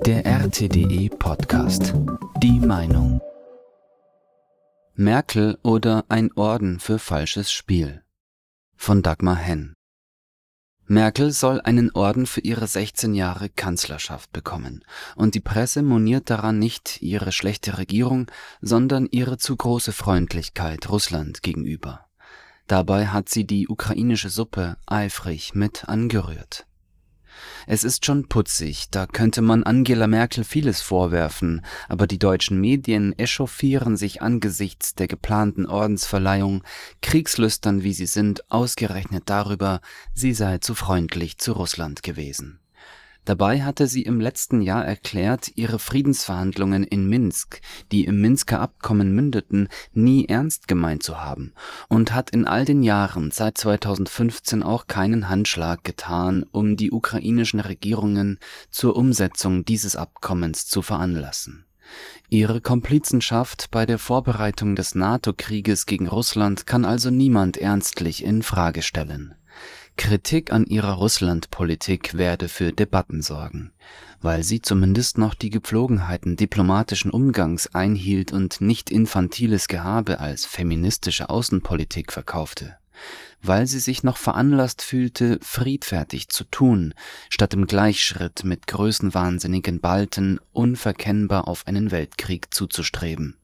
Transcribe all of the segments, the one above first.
Der RTDE Podcast. Die Meinung. Merkel oder ein Orden für falsches Spiel. Von Dagmar Henn. Merkel soll einen Orden für ihre 16 Jahre Kanzlerschaft bekommen. Und die Presse moniert daran nicht ihre schlechte Regierung, sondern ihre zu große Freundlichkeit Russland gegenüber. Dabei hat sie die ukrainische Suppe eifrig mit angerührt. Es ist schon putzig, da könnte man Angela Merkel vieles vorwerfen, aber die deutschen Medien echauffieren sich angesichts der geplanten Ordensverleihung, kriegslüstern wie sie sind, ausgerechnet darüber, sie sei zu freundlich zu Russland gewesen. Dabei hatte sie im letzten Jahr erklärt, ihre Friedensverhandlungen in Minsk, die im Minsker Abkommen mündeten, nie ernst gemeint zu haben und hat in all den Jahren seit 2015 auch keinen Handschlag getan, um die ukrainischen Regierungen zur Umsetzung dieses Abkommens zu veranlassen. Ihre Komplizenschaft bei der Vorbereitung des NATO-Krieges gegen Russland kann also niemand ernstlich in Frage stellen. Kritik an ihrer Russlandpolitik werde für Debatten sorgen, weil sie zumindest noch die Gepflogenheiten diplomatischen Umgangs einhielt und nicht infantiles Gehabe als feministische Außenpolitik verkaufte, weil sie sich noch veranlasst fühlte, friedfertig zu tun, statt im Gleichschritt mit größenwahnsinnigen Balten unverkennbar auf einen Weltkrieg zuzustreben.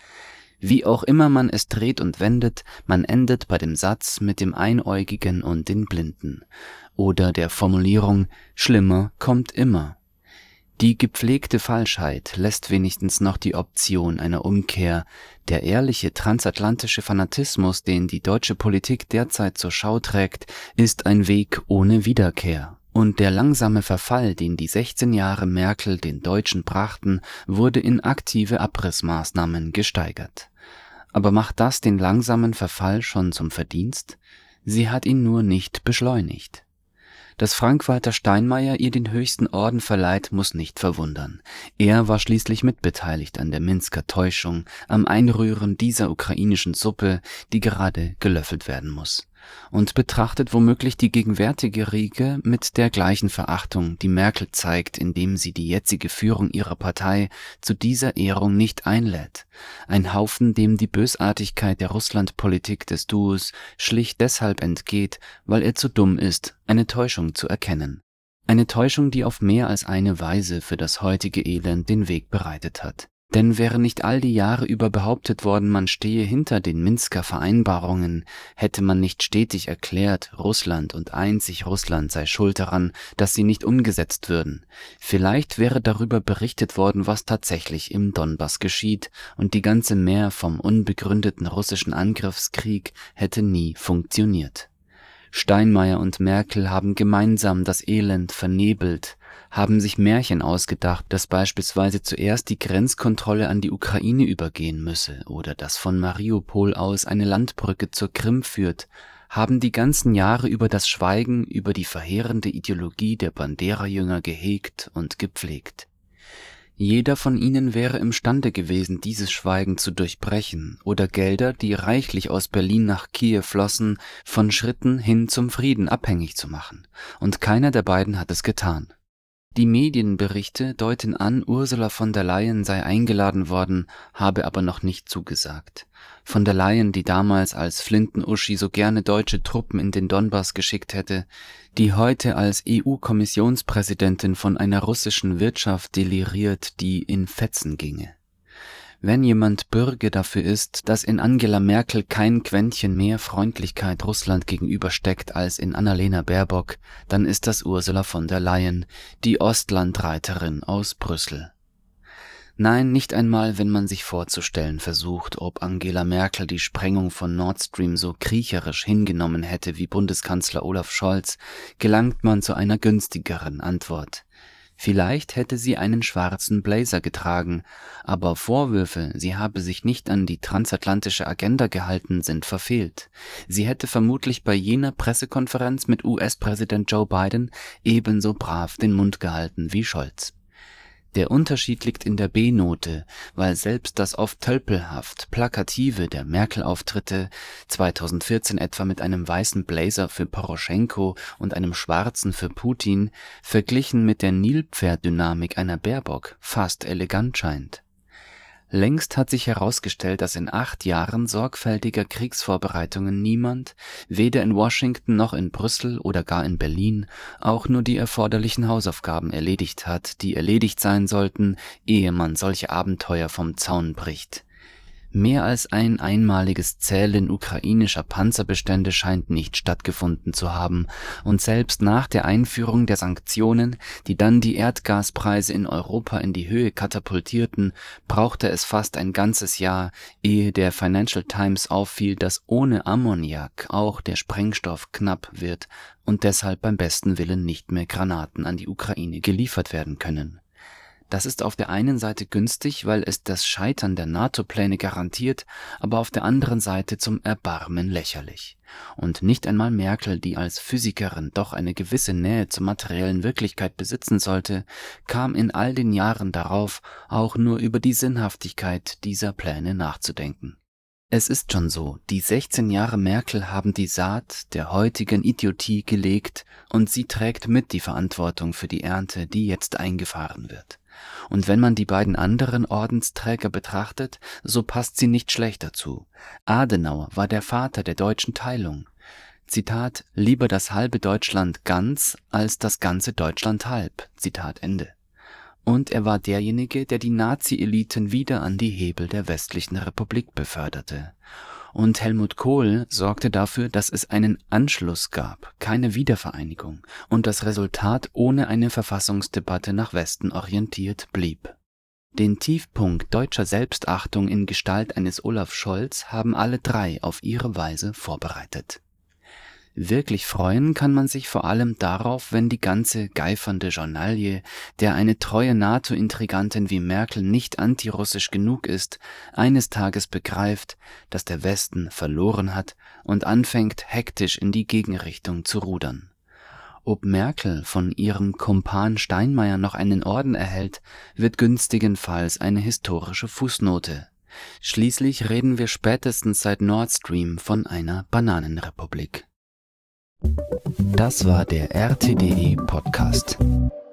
Wie auch immer man es dreht und wendet, man endet bei dem Satz mit dem Einäugigen und den Blinden oder der Formulierung »Schlimmer kommt immer«. Die gepflegte Falschheit lässt wenigstens noch die Option einer Umkehr. Der ehrliche transatlantische Fanatismus, den die deutsche Politik derzeit zur Schau trägt, ist ein Weg ohne Wiederkehr. Und der langsame Verfall, den die 16 Jahre Merkel den Deutschen brachten, wurde in aktive Abrissmaßnahmen gesteigert. Aber macht das den langsamen Verfall schon zum Verdienst? Sie hat ihn nur nicht beschleunigt. Dass Frank-Walter Steinmeier ihr den höchsten Orden verleiht, muss nicht verwundern. Er war schließlich mitbeteiligt an der Minsker Täuschung, am Einrühren dieser ukrainischen Suppe, die gerade gelöffelt werden muss. Und betrachtet womöglich die gegenwärtige Riege mit der gleichen Verachtung, die Merkel zeigt, indem sie die jetzige Führung ihrer Partei zu dieser Ehrung nicht einlädt. Ein Haufen, dem die Bösartigkeit der Russlandpolitik des Duos schlicht deshalb entgeht, weil er zu dumm ist, eine Täuschung zu erkennen. Eine Täuschung, die auf mehr als eine Weise für das heutige Elend den Weg bereitet hat. Denn wäre nicht all die Jahre über behauptet worden, man stehe hinter den Minsker Vereinbarungen, hätte man nicht stetig erklärt, Russland und einzig Russland sei schuld daran, dass sie nicht umgesetzt würden. Vielleicht wäre darüber berichtet worden, was tatsächlich im Donbass geschieht, und die ganze Mär vom unbegründeten russischen Angriffskrieg hätte nie funktioniert. Steinmeier und Merkel haben gemeinsam das Elend vernebelt, haben sich Märchen ausgedacht, dass beispielsweise zuerst die Grenzkontrolle an die Ukraine übergehen müsse oder dass von Mariupol aus eine Landbrücke zur Krim führt, haben die ganzen Jahre über das Schweigen über die verheerende Ideologie der Bandera-Jünger gehegt und gepflegt. Jeder von ihnen wäre imstande gewesen, dieses Schweigen zu durchbrechen oder Gelder, die reichlich aus Berlin nach Kiew flossen, von Schritten hin zum Frieden abhängig zu machen. Und keiner der beiden hat es getan. Die Medienberichte deuten an, Ursula von der Leyen sei eingeladen worden, habe aber noch nicht zugesagt. Von der Leyen, die damals als Flinten-Uschi so gerne deutsche Truppen in den Donbass geschickt hätte, die heute als EU-Kommissionspräsidentin von einer russischen Wirtschaft deliriert, die in Fetzen ginge. Wenn jemand Bürge dafür ist, dass in Angela Merkel kein Quäntchen mehr Freundlichkeit Russland gegenüber steckt als in Annalena Baerbock, dann ist das Ursula von der Leyen, die Ostlandreiterin aus Brüssel. Nein, nicht einmal, wenn man sich vorzustellen versucht, ob Angela Merkel die Sprengung von Nord Stream so kriecherisch hingenommen hätte wie Bundeskanzler Olaf Scholz, gelangt man zu einer günstigeren Antwort. Vielleicht hätte sie einen schwarzen Blazer getragen, aber Vorwürfe, sie habe sich nicht an die transatlantische Agenda gehalten, sind verfehlt. Sie hätte vermutlich bei jener Pressekonferenz mit US-Präsident Joe Biden ebenso brav den Mund gehalten wie Scholz. Der Unterschied liegt in der B-Note, weil selbst das oft tölpelhaft Plakative der Merkel-Auftritte, 2014 etwa mit einem weißen Blazer für Poroschenko und einem schwarzen für Putin, verglichen mit der Nilpferddynamik einer Baerbock fast elegant scheint. Längst hat sich herausgestellt, dass in 8 Jahren sorgfältiger Kriegsvorbereitungen niemand, weder in Washington noch in Brüssel oder gar in Berlin, auch nur die erforderlichen Hausaufgaben erledigt hat, die erledigt sein sollten, ehe man solche Abenteuer vom Zaun bricht. Mehr als ein einmaliges Zählen ukrainischer Panzerbestände scheint nicht stattgefunden zu haben, und selbst nach der Einführung der Sanktionen, die dann die Erdgaspreise in Europa in die Höhe katapultierten, brauchte es fast ein ganzes Jahr, ehe der Financial Times auffiel, dass ohne Ammoniak auch der Sprengstoff knapp wird und deshalb beim besten Willen nicht mehr Granaten an die Ukraine geliefert werden können. Das ist auf der einen Seite günstig, weil es das Scheitern der NATO-Pläne garantiert, aber auf der anderen Seite zum Erbarmen lächerlich. Und nicht einmal Merkel, die als Physikerin doch eine gewisse Nähe zur materiellen Wirklichkeit besitzen sollte, kam in all den Jahren darauf, auch nur über die Sinnhaftigkeit dieser Pläne nachzudenken. Es ist schon so, die 16 Jahre Merkel haben die Saat der heutigen Idiotie gelegt und sie trägt mit die Verantwortung für die Ernte, die jetzt eingefahren wird. Und wenn man die beiden anderen Ordensträger betrachtet, so passt sie nicht schlecht dazu. Adenauer war der Vater der deutschen Teilung. Zitat, lieber das halbe Deutschland ganz, als das ganze Deutschland halb. Zitat Ende. Und er war derjenige, der die Nazi-Eliten wieder an die Hebel der westlichen Republik beförderte. Und Helmut Kohl sorgte dafür, dass es einen Anschluss gab, keine Wiedervereinigung, und das Resultat ohne eine Verfassungsdebatte nach Westen orientiert blieb. Den Tiefpunkt deutscher Selbstachtung in Gestalt eines Olaf Scholz haben alle drei auf ihre Weise vorbereitet. Wirklich freuen kann man sich vor allem darauf, wenn die ganze geifernde Journalie, der eine treue NATO-Intrigantin wie Merkel nicht antirussisch genug ist, eines Tages begreift, dass der Westen verloren hat und anfängt, hektisch in die Gegenrichtung zu rudern. Ob Merkel von ihrem Kumpan Steinmeier noch einen Orden erhält, wird günstigenfalls eine historische Fußnote. Schließlich reden wir spätestens seit Nord Stream von einer Bananenrepublik. Das war der RTDE Podcast.